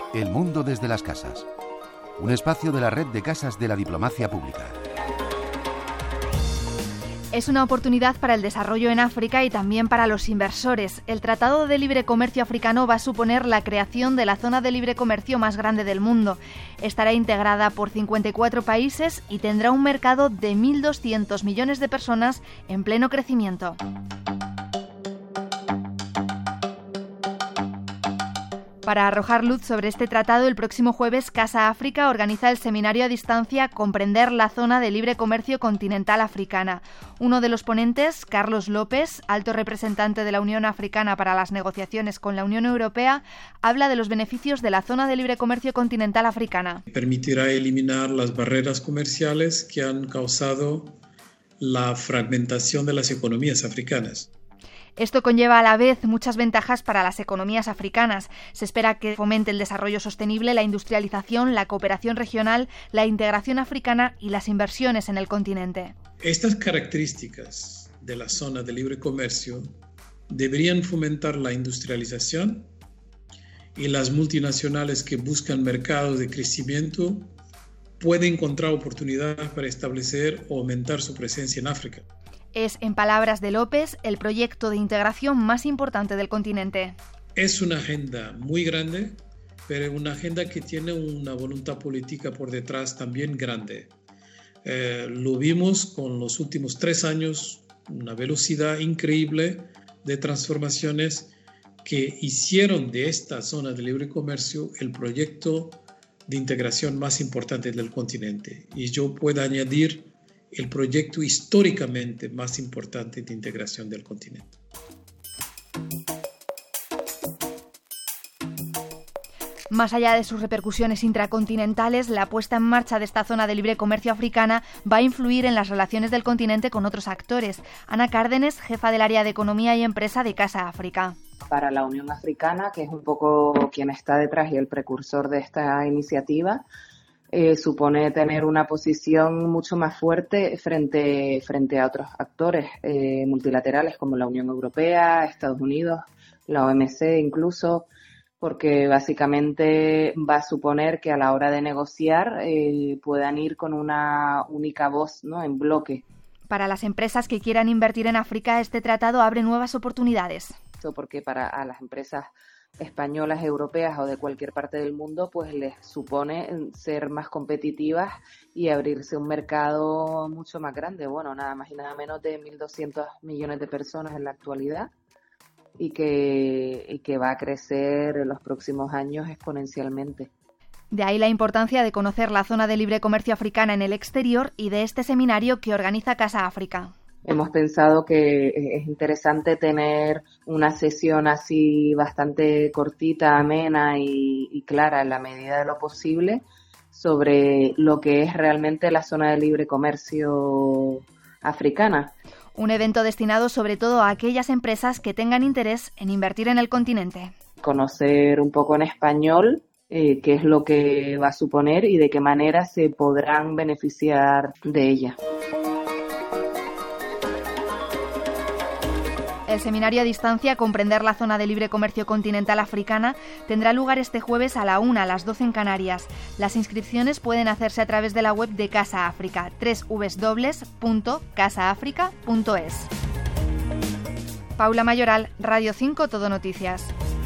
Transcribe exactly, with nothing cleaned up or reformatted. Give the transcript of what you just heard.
El mundo desde las casas. Un espacio de la red de casas de la diplomacia pública. Es una oportunidad para el desarrollo en África y también para los inversores. El Tratado de Libre Comercio Africano va a suponer la creación de la zona de libre comercio más grande del mundo. Estará integrada por cincuenta y cuatro países y tendrá un mercado de mil doscientos millones de personas en pleno crecimiento. Para arrojar luz sobre este tratado, el próximo jueves Casa África organiza el seminario a distancia Comprender la zona de libre comercio continental africana. Uno de los ponentes, Carlos López, alto representante de la Unión Africana para las negociaciones con la Unión Europea, habla de los beneficios de la zona de libre comercio continental africana. Permitirá eliminar las barreras comerciales que han causado la fragmentación de las economías africanas. Esto conlleva a la vez muchas ventajas para las economías africanas. Se espera que fomente el desarrollo sostenible, la industrialización, la cooperación regional, la integración africana y las inversiones en el continente. Estas características de la zona de libre comercio deberían fomentar la industrialización y las multinacionales que buscan mercados de crecimiento pueden encontrar oportunidades para establecer o aumentar su presencia en África. Es, en palabras de López, el proyecto de integración más importante del continente. Es una agenda muy grande, pero una agenda que tiene una voluntad política por detrás también grande. Eh, lo vimos con los últimos tres años, una velocidad increíble de transformaciones que hicieron de esta zona de libre comercio el proyecto de integración más importante del continente. Y yo puedo añadir el proyecto históricamente más importante de integración del continente. Más allá de sus repercusiones intracontinentales, la puesta en marcha de esta zona de libre comercio africana va a influir en las relaciones del continente con otros actores. Ana Cárdenes, jefa del área de Economía y Empresa de Casa África. Para la Unión Africana, que es un poco quien está detrás y el precursor de esta iniciativa, Eh, supone tener una posición mucho más fuerte frente, frente a otros actores eh, multilaterales como la Unión Europea, Estados Unidos, la O M C incluso, porque básicamente va a suponer que a la hora de negociar eh, puedan ir con una única voz, ¿no?, en bloque. Para las empresas que quieran invertir en África, este tratado abre nuevas oportunidades. Porque para a las empresas españolas, europeas o de cualquier parte del mundo, pues les supone ser más competitivas y abrirse un mercado mucho más grande. Bueno, nada más y nada menos de mil doscientos millones de personas en la actualidad y que, y que va a crecer en los próximos años exponencialmente. De ahí la importancia de conocer la zona de libre comercio africana en el exterior y de este seminario que organiza Casa África. Hemos pensado que es interesante tener una sesión así bastante cortita, amena y, y clara en la medida de lo posible sobre lo que es realmente la zona de libre comercio africana. Un evento destinado sobre todo a aquellas empresas que tengan interés en invertir en el continente. Conocer un poco en español eh, qué es lo que va a suponer y de qué manera se podrán beneficiar de ella. El seminario a distancia Comprender la zona de libre comercio continental africana tendrá lugar este jueves a la una, a las doce en Canarias. Las inscripciones pueden hacerse a través de la web de Casa África, doble u doble u doble u punto casa áfrica punto es. Paula Mayoral, Radio cinco Todo Noticias.